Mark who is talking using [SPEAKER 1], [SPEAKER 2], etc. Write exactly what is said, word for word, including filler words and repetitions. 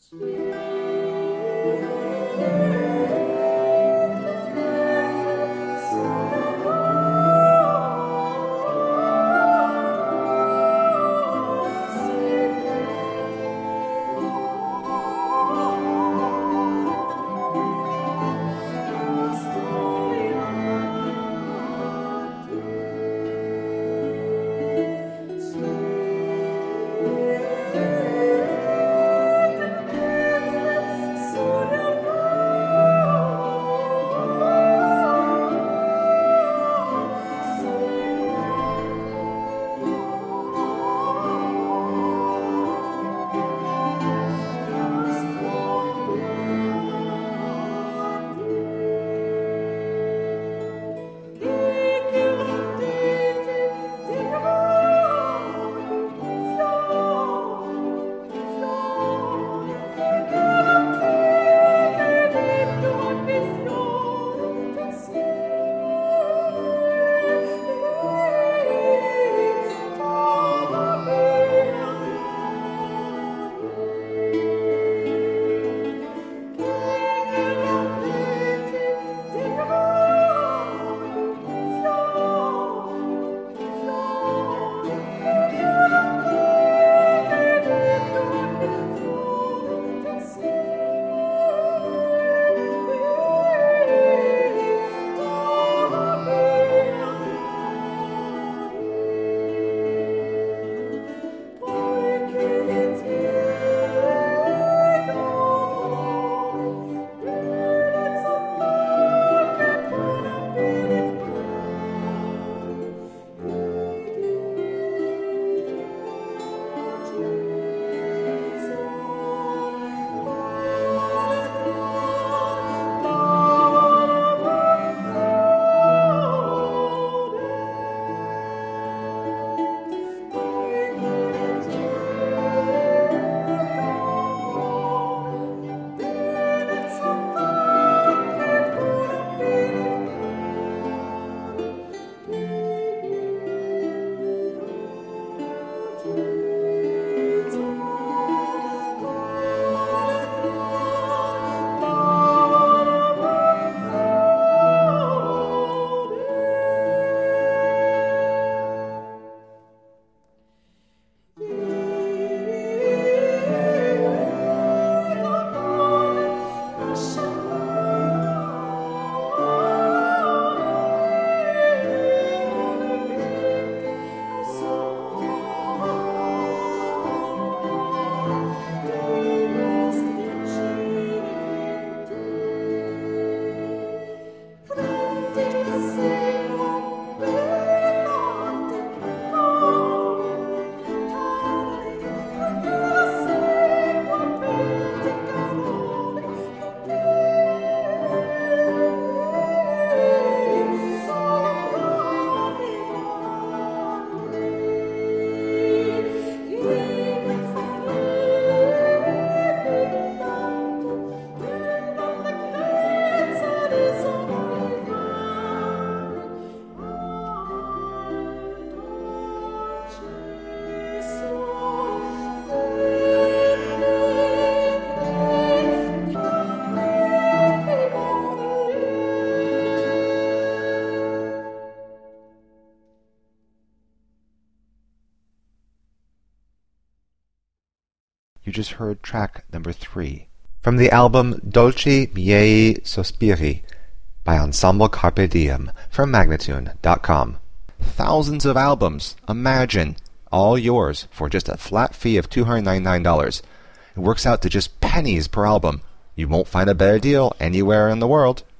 [SPEAKER 1] You just heard track number three from the album Dolci Miei Sospiri by Ensemble Carpe Diem from Magnatune dot com. Thousands of albums, imagine, all yours for just a flat fee of two hundred ninety-nine dollars. It works out to just pennies per album. You won't find a better deal anywhere in the world.